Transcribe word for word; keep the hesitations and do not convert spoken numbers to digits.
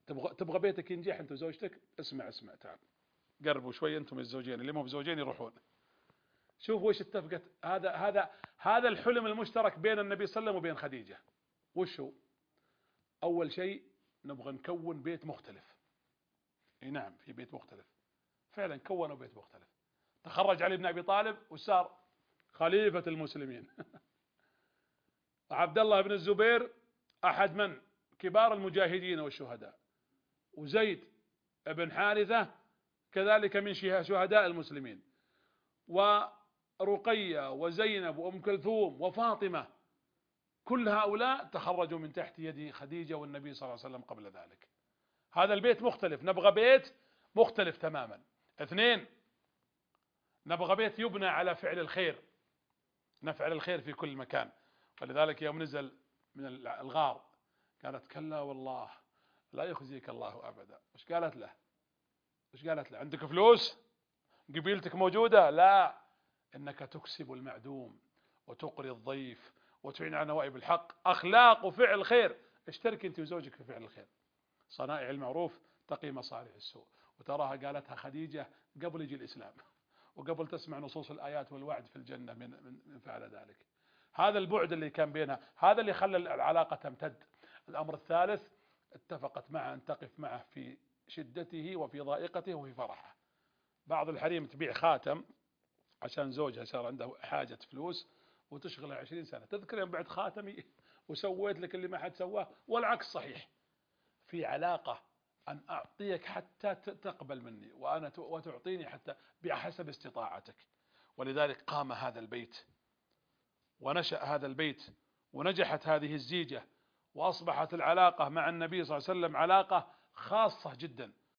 تبغى تبغى بيتك ينجح انت وزوجتك، اسمع اسمع تعال قربوا شوي انتم الزوجين اللي ما هم زوجين يروحون. شوفوا وش اتفقت. هذا هذا هذا الحلم المشترك بين النبي صلى الله عليه وسلم وبين خديجة. وش هو؟ اول شيء نبغى نكون بيت مختلف. اي نعم في بيت مختلف، فعلا كونوا بيت مختلف. تخرج علي بن ابي طالب وصار خليفة المسلمين. عبد الله بن الزبير احد من كبار المجاهدين والشهداء، وزيد بن حارثة كذلك من شهداء المسلمين، ورقية وزينب وأم كلثوم وفاطمة، كل هؤلاء تخرجوا من تحت يد خديجة والنبي صلى الله عليه وسلم قبل ذلك. هذا البيت مختلف، نبغى بيت مختلف تماما. اثنين، نبغى بيت يبنى على فعل الخير، نفعل الخير في كل مكان. ولذلك يوم نزل من الغار قالت كلا والله لا يخزيك الله أبدا. وش قالت له؟ وش قالت له؟ عندك فلوس؟ قبيلتك موجودة؟ لا، إنك تكسب المعدوم وتقري الضيف وتعين على نوائب الحق، أخلاق وفعل خير. اشترك أنت وزوجك في فعل الخير، صنائع المعروف تقي مصالح السوء. وتراها قالتها خديجة قبل يجي الإسلام وقبل تسمع نصوص الآيات والوعد في الجنة من, من, من فعل ذلك. هذا البعد اللي كان بينها، هذا اللي خلى العلاقة تمتد. الأمر الثالث، اتفقت معه أن تقف معه في شدته وفي ضائقته وفي فرحه. بعض الحريم تبيع خاتم عشان زوجها صار عنده حاجة فلوس وتشغله عشرين سنة، تذكر يوم بعد خاتمي وسويت لك اللي ما حد سواه. والعكس صحيح، في علاقة أن أعطيك حتى تقبل مني وأنا وتعطيني حتى بحسب استطاعتك. ولذلك قام هذا البيت ونشأ هذا البيت ونجحت هذه الزيجة، وأصبحت العلاقة مع النبي صلى الله عليه وسلم علاقة خاصة جدا.